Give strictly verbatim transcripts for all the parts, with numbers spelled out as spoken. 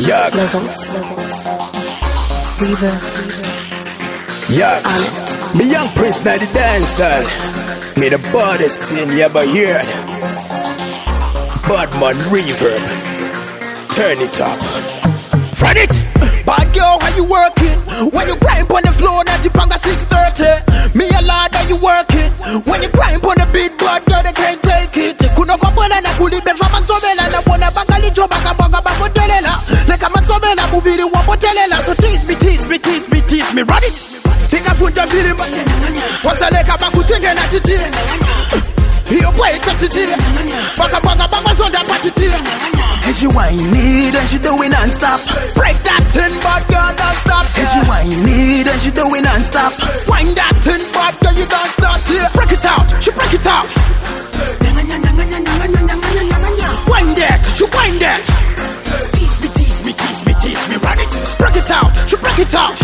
Yeah. Levels. Reverb. Yeah. Me young Prince now the dancer. Me the baddest thing you ever heard. Badman Reverb. Turn it up. Front it. Bad girl, how you working? When you grind on the floor, not you panga six thirty. Me a lad, how you working? When you grind on the beat, bad girl, they can't take it. Kuno kopona na kulibe fama sobela na bona bakali choba kabanga bako telela. Leka masobela muviri wambo telela. So tease me, tease me, tease me, tease me, run it. Think I put the film. Wasa leka baku chenge na titi. Hiyo kwa ita titi. Baka baka baka zonda patiti. And she whine it and she do it non-stop. Break that thing, but girl, don't stop. And she whine it and she do it non-stop. Whine that thing, but girl, you don't stop. Break it out, she break it out. Whine that, she whine that. Tease me, tease me, tease me, tease me, run it. Break it out, she break it out.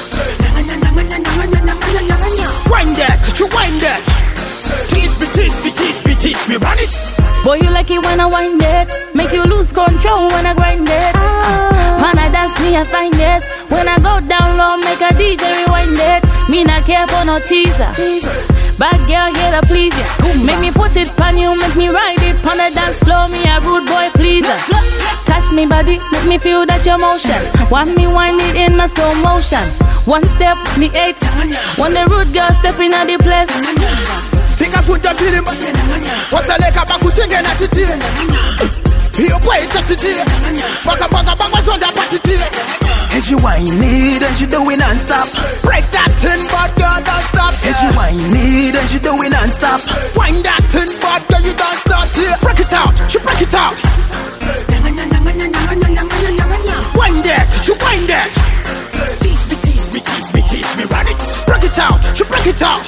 Whine that, she whine that. Tease me, tease me, tease me, tease me, run it. Boy, you like it when I wind it. Make you lose control when I grind it. Ah. Pana dance me, I find this. When I go down low, make a D J rewind it. Me not care for no teaser. Bad girl here to please ya. Make me put it pan you, make me ride it. Pan the dance floor, me a rude boy pleaser. Touch me body, make me feel that your motion. Want me wind it in a slow motion. One step, me eight. When the rude girl step in at the place. Think I put the film. What's a leka baku chenge na titi. Hiyo kwa ita titi. Baka baka baka zonda patiti. And she whine it and she do it non-stop. Break that thing, but girl, don't stop. And she whine it and she do it non-stop. Whine that thing, but girl, you don't stop. Break it out, she break it out. Whine that, she whine that. Tease me, tease me, tease me, tease me, run it. Break it out, she break it out.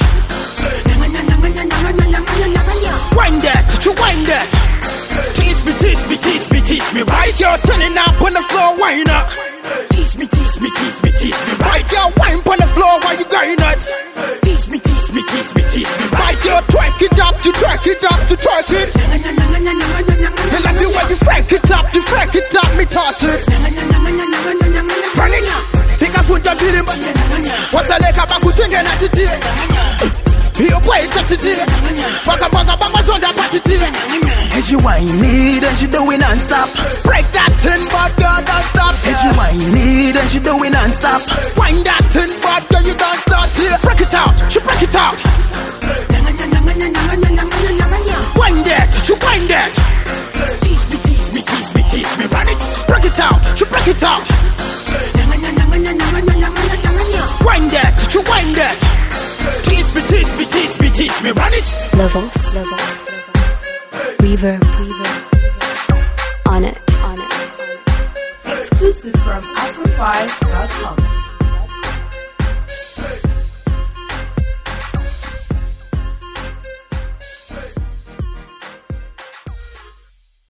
Wind that, you wind that. Tease me, tease me, tease me, tease me. Right, you're turning up on the floor, wind up. Tease me, tease me, tease me, tease me. Right, you're wine on the floor while you going at. Tease me, tease me, tease me, tease me. Right, you're twerk it up, you twerk it up, you twerk it. I love you when you frank it up, you frank it up, me touch it. Run it. Think I put the film. What's a leka baku chenge na titi. Hiyo kwa ita titi. Baka baka baka zonda patiti. And she whine it and she do it non-stop. Break that thing, but girl, don't stop. And she whine it and she do it non-stop. Whine that thing, but girl, you don't stop. Break it out, she break it out. Whine that, she whine that. Tease me, tease me, tease me, tease me, run it. Break it out, she break it out. Whine that, she whine that. Tease me, tease me, tease me, tease me, run it. Levels. Levels. Reverb. Reverb. On it. On it. Exclusive from Afro five dot com.